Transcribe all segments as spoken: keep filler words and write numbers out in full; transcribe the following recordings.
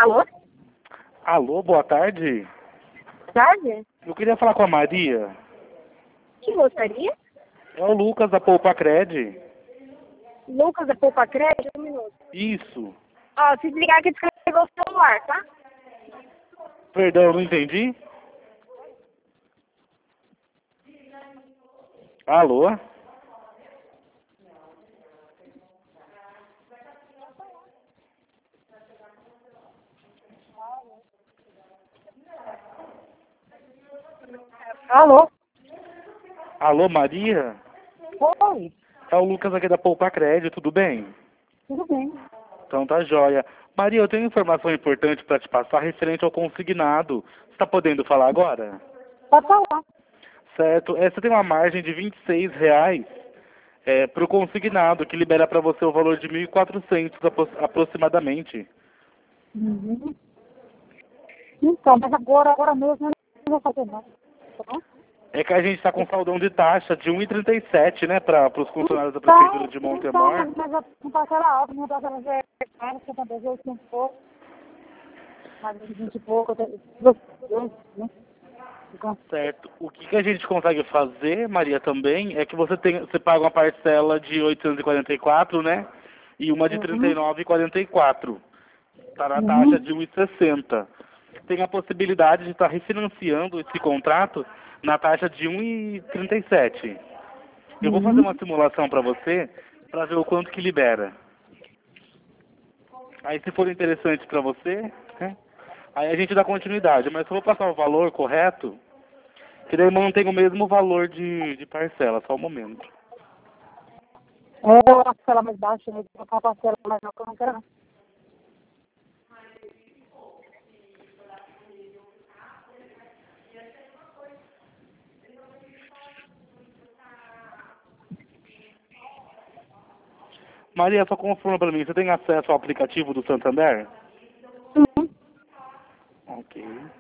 Alô? Alô, boa tarde. Boa tarde? Eu queria falar com a Maria. Que gostaria? É o Lucas da Poupa Cred. Lucas da Poupa Crédito, um minuto. Isso. Ó, se desligar aqui, descarregou o celular, tá? Perdão, não entendi. Alô? Alô? Alô, Maria? Oi, É o Lucas aqui da Poupa Cred, tudo bem? tudo bem. Então tá jóia. Maria, eu tenho informação importante para te passar referente ao consignado. Você está podendo falar agora? Pode falar. Certo. É, você tem uma margem de vinte e seis reais é, para o consignado, que libera para você o valor de mil e quatrocentos apro aproximadamente. Uhum. Então, mas agora, agora mesmo eu não vou fazer nada, tá bom? É que a gente está com saldão de taxa de um e trinta e sete, né, para os funcionários da Então, Prefeitura de então, Montemor. mas eu não parcela alta, minha parcela já é cara, setenta e oito, cento e pouco, mais de vinte e pouco, até dois, né? Então, Certo. O que, que a gente consegue fazer, Maria, também, é que você tem, você paga uma parcela de oitocentos e quarenta e quatro, né, e uma de trinta e uhum, nove reais e quarenta e quatro, tá na taxa uhum, de um e sessenta. Tem a possibilidade de estar refinanciando esse contrato na taxa de um e trinta e sete. Eu vou fazer uma uhum. simulação para você, para ver o quanto que libera. Aí, se for interessante para você, né, aí a gente dá continuidade. Mas se eu vou passar o valor correto, que daí mantém o mesmo valor de, de parcela, só um momento. É uma parcela mais baixa, né? Uma parcela mais alta, eu não quero não. Maria, só confirma para mim, você tem acesso ao aplicativo do Santander? Uhum. Ok.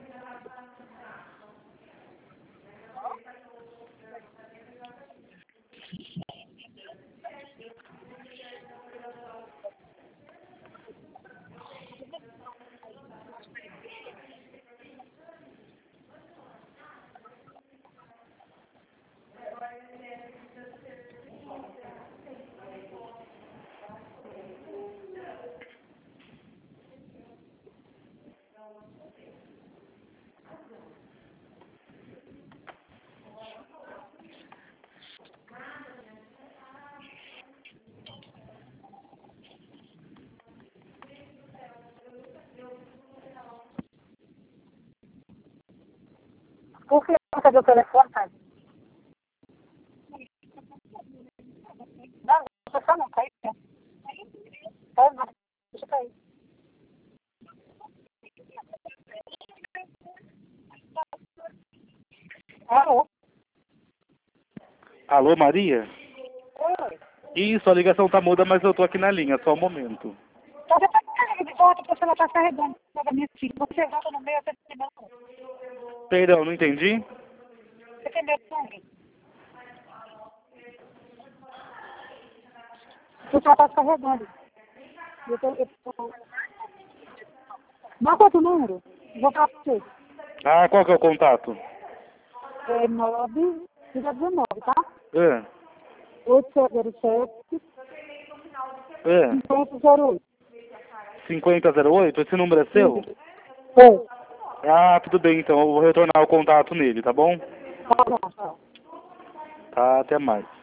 Por que não cadê o telefone, cara? Não, não só não, caiu. Caiu não, deixa cair. Alô? Alô, Maria? Oi. Isso, a ligação tá muda, mas eu tô aqui na linha, só um momento. Então você tá carregando de volta, porque você não tá carregando. Pega minha filha. Você volta no meio, você tem meu sangue. Perdão, não entendi? Você tem meu sangue. Você só tá carregando. Eu tô, eu tô... Marca outro número. Vou falar pra você. Ah, qual que é o contato? É nove, dezenove, tá? É, oito zero sete, é. cinquenta zero oito. cinquenta zero oito, esse número é seu? Oi. Ah, tudo bem, então eu vou retornar o contato nele, tá bom? Tá bom, tá. Tá, até mais.